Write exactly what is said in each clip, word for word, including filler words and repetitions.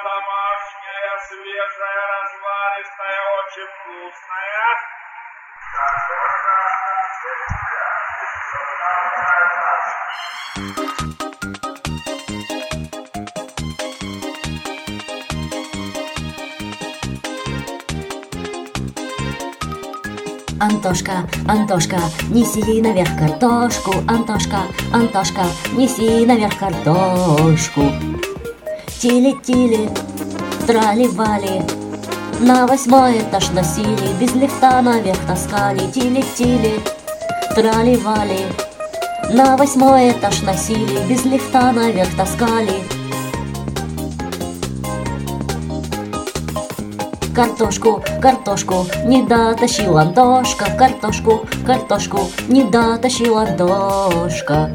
домашняя, свежая, разваристая, очень вкусная. Антошка, Антошка, неси наверх картошку. Антошка, Антошка, неси наверх картошку. Тили-тили, трали-вали, на восьмой этаж носили, без лифта наверх таскали. Тили-тили, трали-вали, на восьмой этаж носили, без лифта наверх таскали. Картошку, картошку не дотащил Антошка. Картошку, картошку не дотащил Антошка.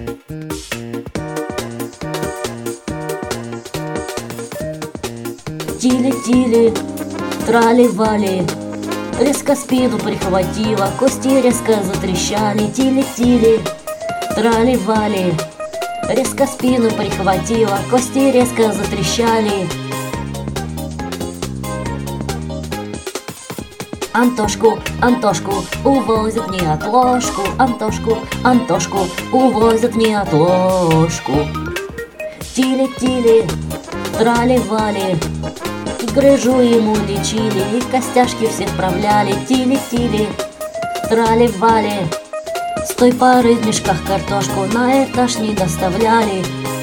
Тили-тили, трали-вали, резко спину прихватила, кости резко затрещали. Тили-тили, трали-вали, резко спину прихватила, кости резко затрещали. Антошку, Антошку увозят неотложку. Антошку, Антошку увозят неотложку. Тили-тили, трали-вали, и грыжу ему лечили, и костяшки все вправляли. Тили-тили, трали-вали, с той поры в мешках картошку на этаж не доставляли.